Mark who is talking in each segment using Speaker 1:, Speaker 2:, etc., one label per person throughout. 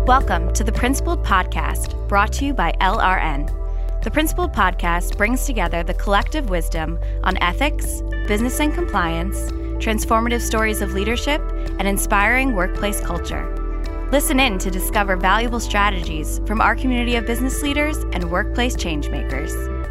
Speaker 1: Welcome to the Principled Podcast, brought to you by LRN. The Principled Podcast brings together the collective wisdom on ethics, business and compliance, transformative stories of leadership, and inspiring workplace culture. Listen in to discover valuable strategies from our community of business leaders and workplace changemakers.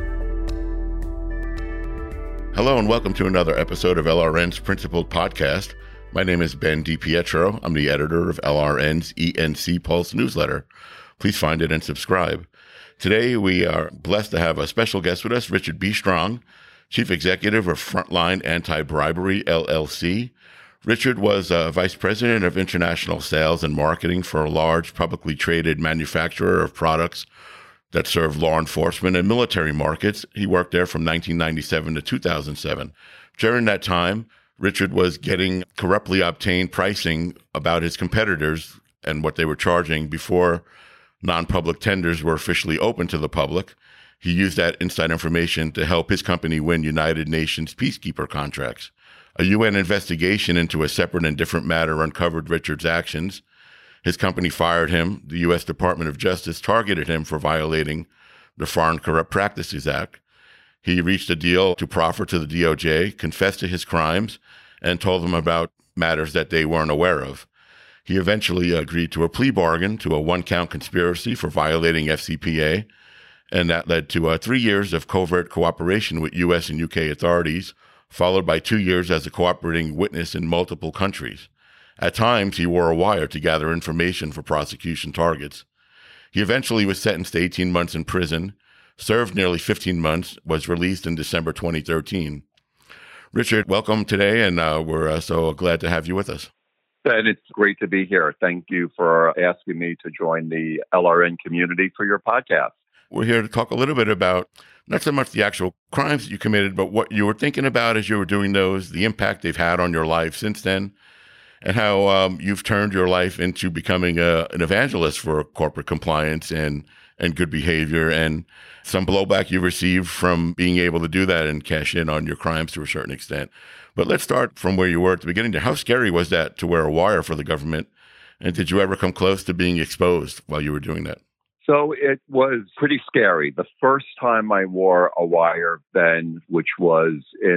Speaker 2: Hello and welcome to another episode of LRN's Principled Podcast. My name is Ben DiPietro. I'm the editor of LRN's ENC Pulse newsletter. Please find it and subscribe. Today, we are blessed to have a special guest with us, Richard B. Strong, Chief Executive of Frontline Anti-Bribery, LLC. Richard was Vice President of International Sales and Marketing for a large publicly traded manufacturer of products that serve law enforcement and military markets. He worked there from 1997 to 2007. During that time, Richard was getting corruptly obtained pricing about his competitors and what they were charging before non-public tenders were officially open to the public. He used that inside information to help his company win United Nations peacekeeper contracts. A UN investigation into a separate and different matter uncovered Richard's actions. His company fired him. The U.S. Department of Justice targeted him for violating the Foreign Corrupt Practices Act. He reached a deal to proffer to the DOJ, confessed to his crimes, and told them about matters that they weren't aware of. He eventually agreed to a plea bargain to a one-count conspiracy for violating FCPA, and that led to 3 years of covert cooperation with U.S. and U.K. authorities, followed by 2 years as a cooperating witness in multiple countries. At times, he wore a wire to gather information for prosecution targets. He eventually was sentenced to 18 months in prison, served nearly 15 months, was released in December 2013. Richard, welcome today, and we're so glad to have you with us.
Speaker 3: Ben, it's great to be here. Thank you for asking me to join the LRN community for your podcast.
Speaker 2: We're here to talk a little bit about not so much the actual crimes that you committed, but what you were thinking about as you were doing those, the impact they've had on your life since then, and how you've turned your life into becoming an evangelist for corporate compliance and good behavior, and some blowback you received from being able to do that and cash in on your crimes to a certain extent. But let's start from where you were at the beginning. How scary was that to wear a wire for the government? And did you ever come close to being exposed while you were doing that?
Speaker 3: So it was pretty scary. The first time I wore a wire, Ben, which was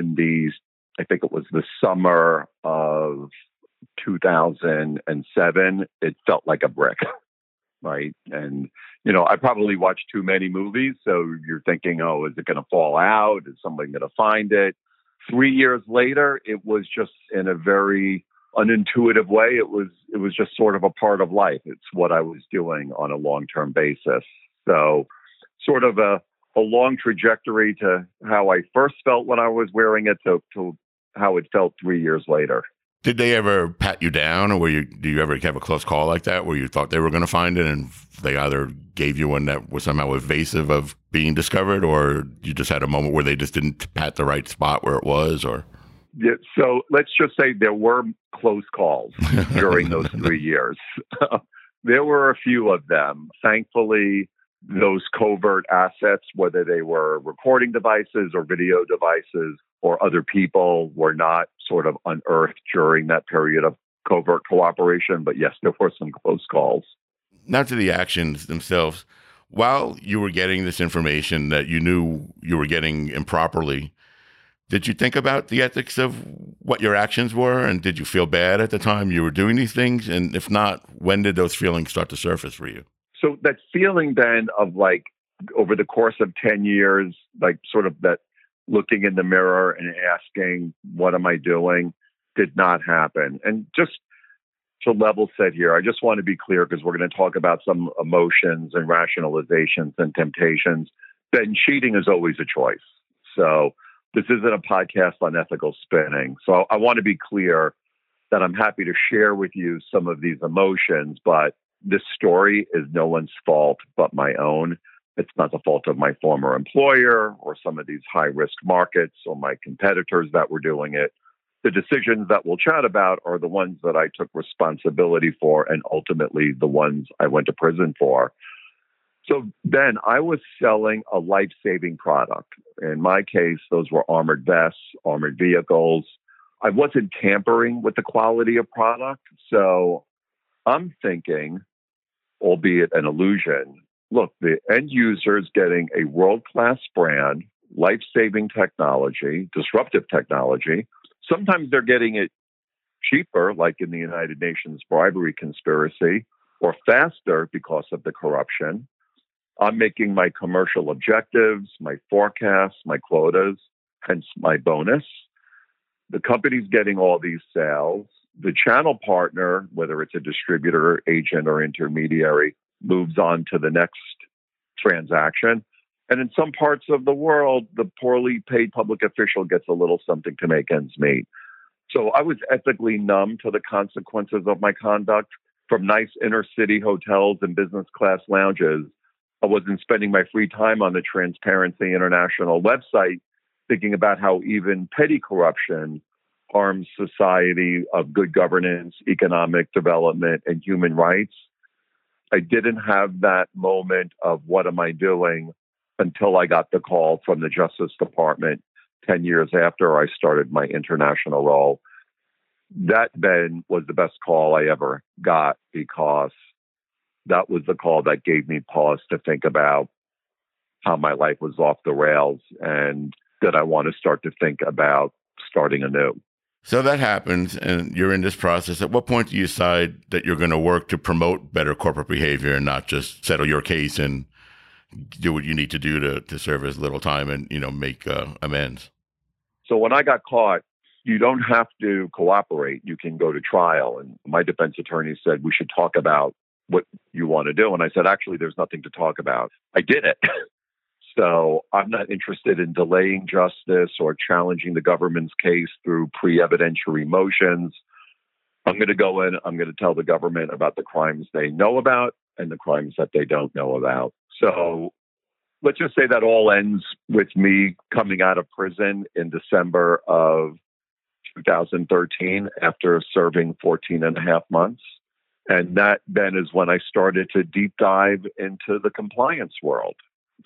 Speaker 3: I think it was the summer of 2007, it felt like a brick, right? And, I probably watched too many movies. So you're thinking, oh, is it going to fall out? Is somebody going to find it? 3 years later, it was just in a very unintuitive way. It was just sort of a part of life. It's what I was doing on a long-term basis. So sort of a long trajectory to how I first felt when I was wearing it to how it felt 3 years later.
Speaker 2: Did they ever pat you down, or do you ever have a close call like that where you thought they were going to find it and they either gave you one that was somehow evasive of being discovered, or you just had a moment where they just didn't pat the right spot where it was? Or
Speaker 3: yeah, so let's just say there were close calls during those 3 years. There were a few of them. Thankfully, those covert assets, whether they were recording devices or video devices or other people, were not sort of unearthed during that period of covert cooperation. But yes, there were some close calls.
Speaker 2: Not to the actions themselves. While you were getting this information that you knew you were getting improperly, did you think about the ethics of what your actions were? And did you feel bad at the time you were doing these things? And if not, when did those feelings start to surface for you?
Speaker 3: So that feeling then of like over the course of 10 years, like sort of that looking in the mirror and asking, what am I doing, did not happen. And just to level set here, I just want to be clear because we're going to talk about some emotions and rationalizations and temptations. Then cheating is always a choice. So this isn't a podcast on ethical spinning. So I want to be clear that I'm happy to share with you some of these emotions, but this story is no one's fault but my own. It's not the fault of my former employer or some of these high-risk markets or my competitors that were doing it. The decisions that we'll chat about are the ones that I took responsibility for and ultimately the ones I went to prison for. So then I was selling a life-saving product. In my case, those were armored vests, armored vehicles. I wasn't tampering with the quality of product. So I'm thinking, albeit an illusion. Look, the end user is getting a world-class brand, life-saving technology, disruptive technology. Sometimes they're getting it cheaper, like in the United Nations bribery conspiracy, or faster because of the corruption. I'm making my commercial objectives, my forecasts, my quotas, hence my bonus. The company's getting all these sales. The channel partner, whether it's a distributor, agent, or intermediary, moves on to the next transaction. And in some parts of the world, the poorly paid public official gets a little something to make ends meet. So I was ethically numb to the consequences of my conduct. From nice inner city hotels and business class lounges, I wasn't spending my free time on the Transparency International website thinking about how even petty corruption harms society of good governance, economic development, and human rights. I didn't have that moment of what am I doing until I got the call from the Justice Department 10 years after I started my international role. That then was the best call I ever got, because that was the call that gave me pause to think about how my life was off the rails and that I want to start to think about starting anew.
Speaker 2: So that happens, and you're in this process. At what point do you decide that you're going to work to promote better corporate behavior and not just settle your case and do what you need to do to serve as little time and, make amends?
Speaker 3: So when I got caught, you don't have to cooperate. You can go to trial. And my defense attorney said, we should talk about what you want to do. And I said, actually, there's nothing to talk about. I did it. So I'm not interested in delaying justice or challenging the government's case through pre-evidentiary motions. I'm going to go in, I'm going to tell the government about the crimes they know about and the crimes that they don't know about. So let's just say that all ends with me coming out of prison in December of 2013 after serving 14 and a half months. And that then is when I started to deep dive into the compliance world.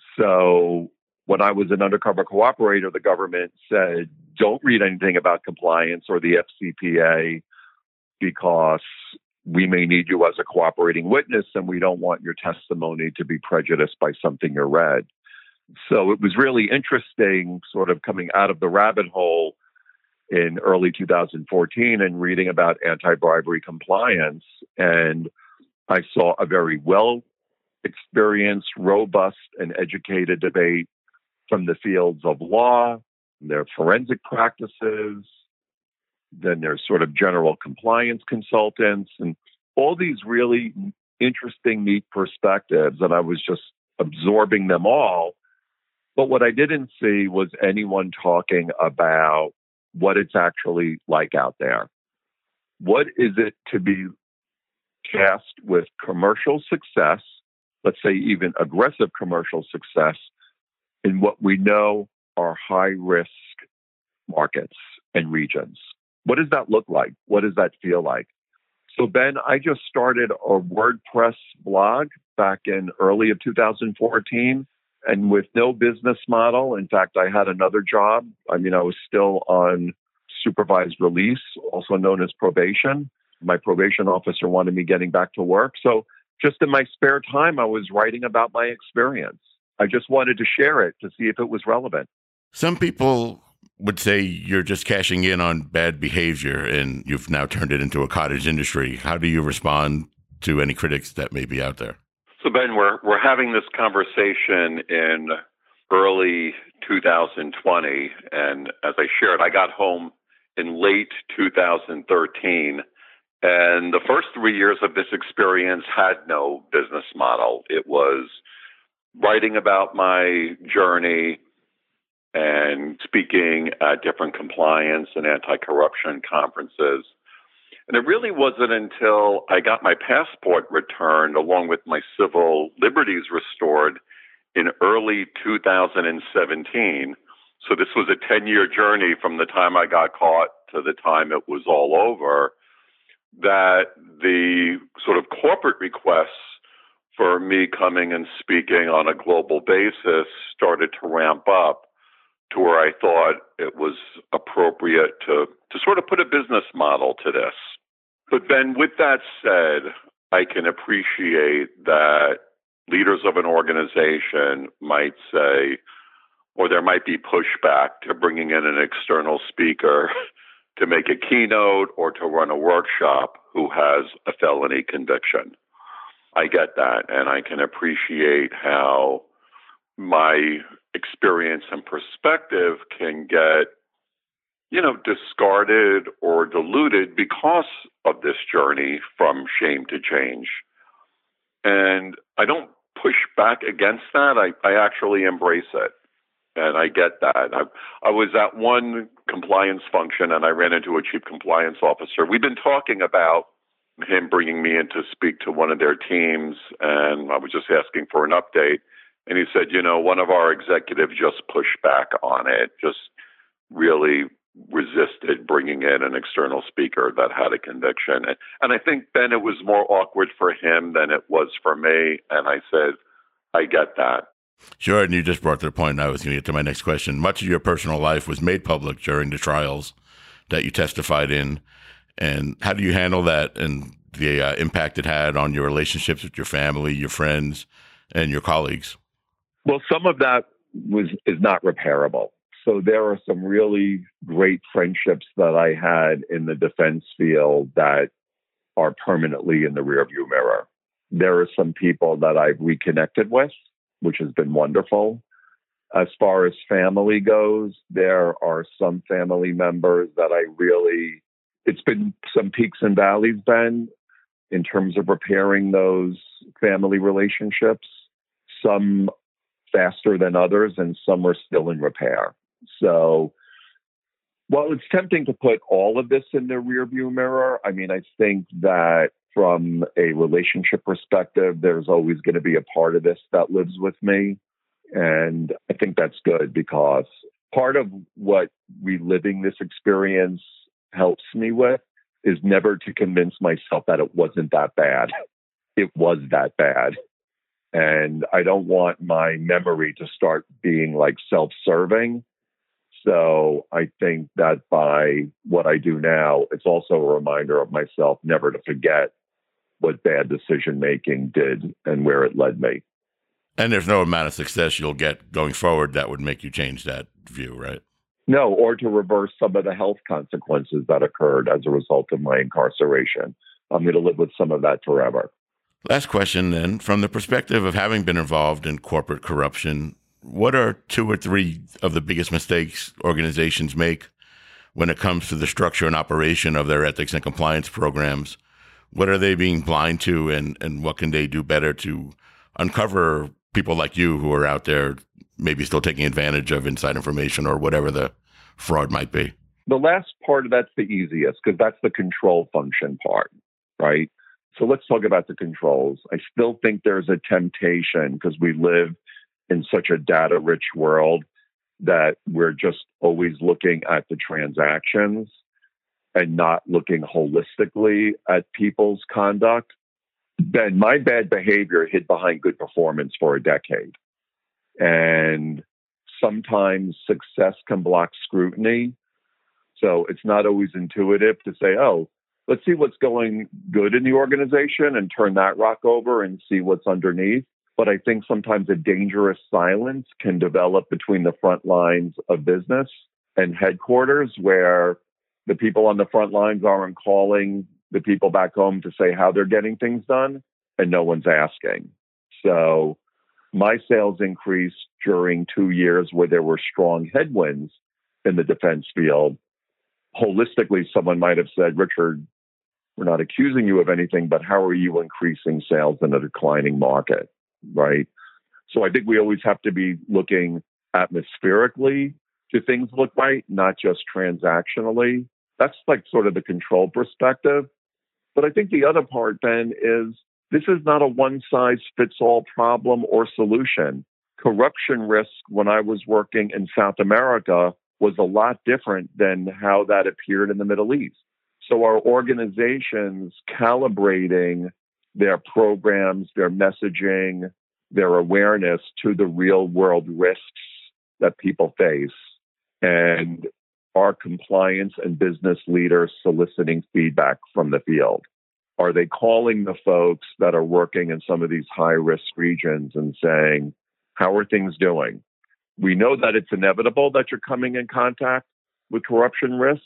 Speaker 3: So when I was an undercover cooperator, the government said, don't read anything about compliance or the FCPA because we may need you as a cooperating witness and we don't want your testimony to be prejudiced by something you read. So it was really interesting sort of coming out of the rabbit hole in early 2014 and reading about anti-bribery compliance. And I saw a very well-experienced, robust, and educated debate from the fields of law, their forensic practices, then there's sort of general compliance consultants, and all these really interesting, neat perspectives. And I was just absorbing them all. But what I didn't see was anyone talking about what it's actually like out there. What is it to be tasked with commercial success, let's say even aggressive commercial success, in what we know are high-risk markets and regions? What does that look like? What does that feel like? So, Ben, I just started a WordPress blog back in early of 2014. And with no business model, in fact, I had another job. I was still on supervised release, also known as probation. My probation officer wanted me getting back to work. So just in my spare time, I was writing about my experience. I just wanted to share it to see if it was relevant.
Speaker 2: Some people would say you're just cashing in on bad behavior and you've now turned it into a cottage industry. How do you respond to any critics that may be out there?
Speaker 4: So, Ben, we're having this conversation in early 2020, and as I shared, I got home in late 2013, and the first 3 years of this experience had no business model. It was writing about my journey and speaking at different compliance and anti-corruption conferences. And it really wasn't until I got my passport returned, along with my civil liberties restored in early 2017. So this was a 10-year journey from the time I got caught to the time it was all over, that the sort of corporate requests for me coming and speaking on a global basis started to ramp up to where I thought it was appropriate to sort of put a business model to this. But Ben, with that said, I can appreciate that leaders of an organization might say, or there might be pushback to bringing in an external speaker to make a keynote or to run a workshop who has a felony conviction. I get that, and I can appreciate how my experience and perspective can get, discarded or diluted because of this journey from shame to change. And I don't push back against that. I actually embrace it. And I get that. I was at one compliance function and I ran into a chief compliance officer. We've been talking about him bringing me in to speak to one of their teams, and I was just asking for an update. And he said, one of our executives just pushed back on it, just really resisted bringing in an external speaker that had a conviction. And I think then it was more awkward for him than it was for me. And I said, I get that.
Speaker 2: Sure, and you just brought to the point, and I was going to get to my next question. Much of your personal life was made public during the trials that you testified in. And how do you handle that and the impact it had on your relationships with your family, your friends, and your colleagues?
Speaker 3: Well, some of that is not repairable. So there are some really great friendships that I had in the defense field that are permanently in the rearview mirror. There are some people that I've reconnected with, which has been wonderful. As far as family goes, there are some family members that it's been some peaks and valleys, Ben, in terms of repairing those family relationships. Some faster than others, and some are still in repair. So while it's tempting to put all of this in the rearview mirror, I think that from a relationship perspective, there's always going to be a part of this that lives with me. And I think that's good, because part of what reliving this experience helps me with is never to convince myself that it wasn't that bad. It was that bad. And I don't want my memory to start being like self-serving. So I think that by what I do now, it's also a reminder of myself never to forget what bad decision-making did and where it led me.
Speaker 2: And there's no amount of success you'll get going forward that would make you change that view, right?
Speaker 3: No, or to reverse some of the health consequences that occurred as a result of my incarceration. I'm going to live with some of that forever.
Speaker 2: Last question then. From the perspective of having been involved in corporate corruption, what are 2 or 3 of the biggest mistakes organizations make when it comes to the structure and operation of their ethics and compliance programs? What are they being blind to, and what can they do better to uncover people like you who are out there maybe still taking advantage of inside information or whatever the fraud might be?
Speaker 3: The last part of that's the easiest, because that's the control function part, right? So let's talk about the controls. I still think there's a temptation, because we live in such a data-rich world, that we're just always looking at the transactions and not looking holistically at people's conduct. Ben, my bad behavior hid behind good performance for a decade. And sometimes success can block scrutiny. So it's not always intuitive to say, oh, let's see what's going good in the organization and turn that rock over and see what's underneath. But I think sometimes a dangerous silence can develop between the front lines of business and headquarters, where the people on the front lines aren't calling the people back home to say how they're getting things done, and no one's asking. So my sales increased during 2 years where there were strong headwinds in the defense field. Holistically, someone might have said, Richard, we're not accusing you of anything, but how are you increasing sales in a declining market, right? So I think we always have to be looking atmospherically to things look right, not just transactionally. That's like sort of the control perspective. But I think the other part, Ben, is this is not a one-size-fits-all problem or solution. Corruption risk when I was working in South America was a lot different than how that appeared in the Middle East. So our organizations calibrating their programs, their messaging, their awareness to the real-world risks that people face, and our compliance and business leaders soliciting feedback from the field. Are they calling the folks that are working in some of these high-risk regions and saying, how are things doing? We know that it's inevitable that you're coming in contact with corruption risk,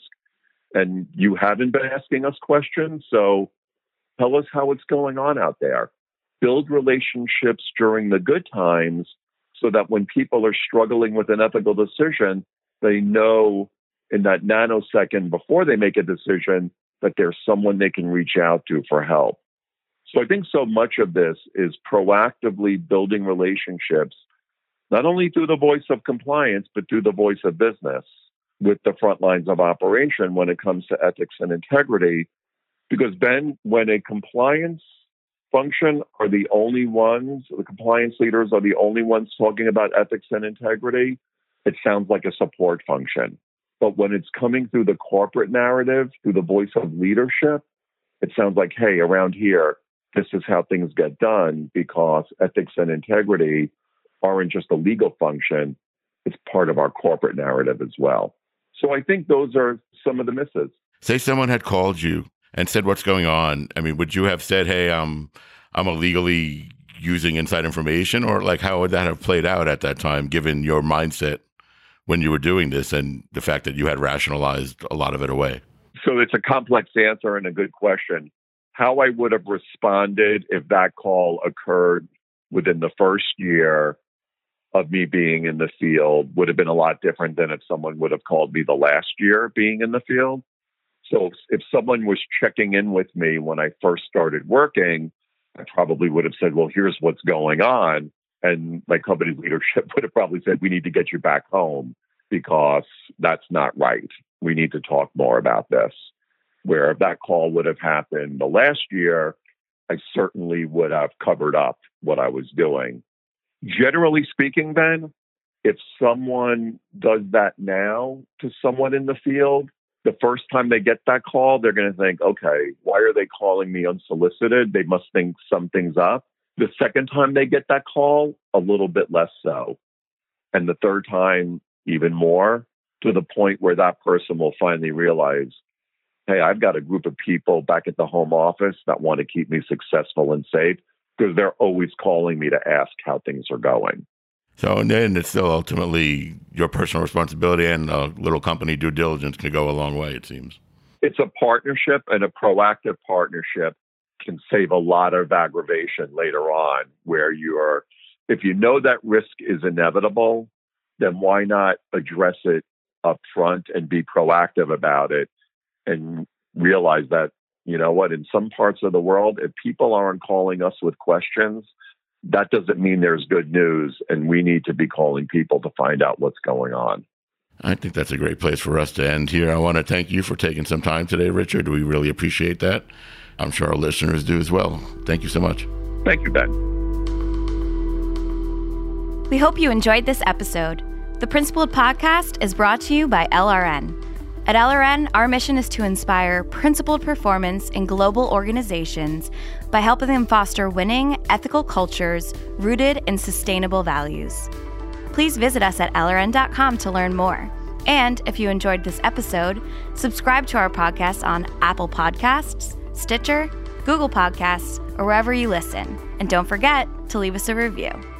Speaker 3: and you haven't been asking us questions, so tell us how it's going on out there. Build relationships during the good times so that when people are struggling with an ethical decision, they know in that nanosecond before they make a decision that there's someone they can reach out to for help. So I think so much of this is proactively building relationships, not only through the voice of compliance, but through the voice of business with the front lines of operation when it comes to ethics and integrity. Because, Ben, when a compliance function are the only ones, the compliance leaders are the only ones talking about ethics and integrity, it sounds like a support function. But when it's coming through the corporate narrative, through the voice of leadership, it sounds like, hey, around here, this is how things get done, because ethics and integrity aren't just a legal function, it's part of our corporate narrative as well. So I think those are some of the misses.
Speaker 2: Say someone had called you and said, what's going on? I mean, would you have said, hey, I'm illegally using inside information? Or like, how would that have played out at that time, given your mindset when you were doing this and the fact that you had rationalized a lot of it away?
Speaker 3: So it's a complex answer and a good question. How I would have responded if that call occurred within the first year of me being in the field would have been a lot different than if someone would have called me the last year being in the field. So if someone was checking in with me when I first started working, I probably would have said, well, here's what's going on. And my company leadership would have probably said, we need to get you back home because that's not right. We need to talk more about this. Where if that call would have happened the last year, I certainly would have covered up what I was doing. Generally speaking, Ben, if someone does that now to someone in the field, the first time they get that call, they're going to think, okay, why are they calling me unsolicited? They must think something's up. The second time they get that call, a little bit less so. And the third time, even more, to the point where that person will finally realize, hey, I've got a group of people back at the home office that want to keep me successful and safe because they're always calling me to ask how things are going.
Speaker 2: So then it's still ultimately your personal responsibility, and a little company due diligence can go a long way, it seems.
Speaker 3: It's a partnership, and a proactive partnership can save a lot of aggravation later on where if you know that risk is inevitable, then why not address it up front and be proactive about it and realize that, you know what, in some parts of the world, if people aren't calling us with questions, that doesn't mean there's good news, and we need to be calling people to find out what's going on.
Speaker 2: I think that's a great place for us to end here. I want to thank you for taking some time today, Richard. We really appreciate that. I'm sure our listeners do as well. Thank you so much.
Speaker 3: Thank you, Ben.
Speaker 1: We hope you enjoyed this episode. The Principled Podcast is brought to you by LRN. At LRN, our mission is to inspire principled performance in global organizations by helping them foster winning, ethical cultures rooted in sustainable values. Please visit us at LRN.com to learn more. And if you enjoyed this episode, subscribe to our podcast on Apple Podcasts, Stitcher, Google Podcasts, or wherever you listen. And don't forget to leave us a review.